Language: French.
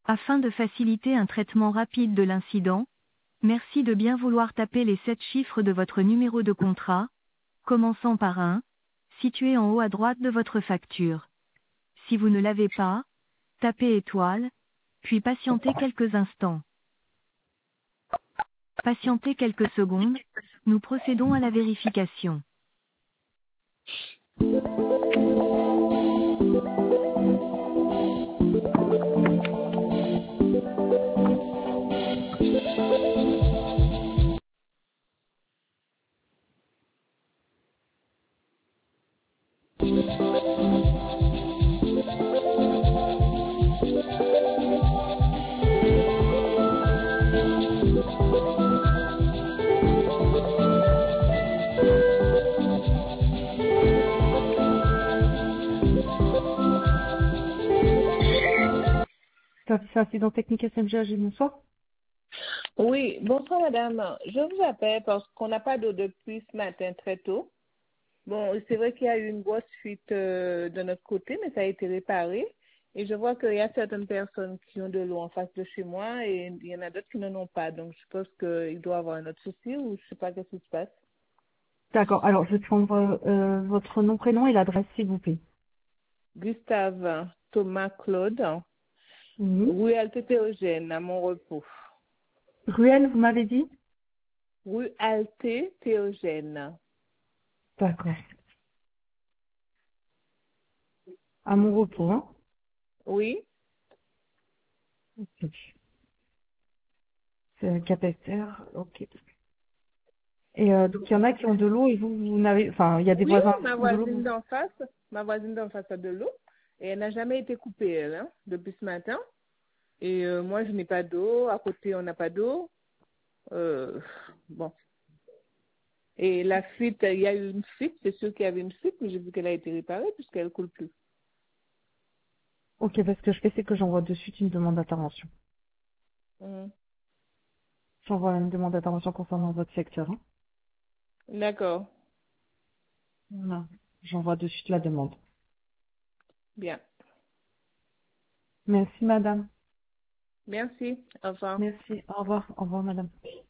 Afin de faciliter un traitement rapide de l'incident, merci de bien vouloir taper les 7 chiffres de votre numéro de contrat, commençant par 1, situé en haut à droite de votre facture. Si vous ne l'avez pas, tapez étoile, puis patientez quelques instants. Patientez quelques secondes, nous procédons à la vérification. Service incident technique SMG, bonsoir. Oui, bonsoir madame. Je vous appelle parce qu'on n'a pas d'eau depuis ce matin très tôt. Bon, c'est vrai qu'il y a eu une grosse fuite de notre côté, mais ça a été réparé. Et je vois qu'il y a certaines personnes qui ont de l'eau en face de chez moi et il y en a d'autres qui n'en ont pas. Donc je pense qu'il doit y avoir un autre souci ou je sais pas qu'est-ce qui se passe. D'accord, alors je vais prendre votre nom, prénom et l'adresse, s'il vous plaît. Gustave Thomas Claude, Oui. rue Alté Théogène, à Mon-Repos. Ruelle, vous m'avez dit? Rue Alté Théogène. D'accord. À mon repos, hein? Oui, Ok. C'est Capesterre, ok. Et donc il y en a qui ont de l'eau et vous n'avez, enfin il y a des oui, voisins ma qui ont de l'eau. voisine d'en face a de l'eau et elle n'a jamais été coupée, elle, hein, depuis ce matin. Et moi, je n'ai pas d'eau. À côté, on n'a pas d'eau. Bon. Et la fuite, il y a eu une fuite. C'est sûr qu'il y avait une fuite, mais j'ai vu qu'elle a été réparée puisqu'elle ne coule plus. Ok, parce que je fais, c'est que j'envoie de suite une demande d'intervention. Mhm. J'envoie une demande d'intervention concernant votre secteur, hein. D'accord. Voilà. J'envoie de suite la demande. Bien. Merci madame. Merci. Au revoir. Merci. Au revoir. Au revoir madame.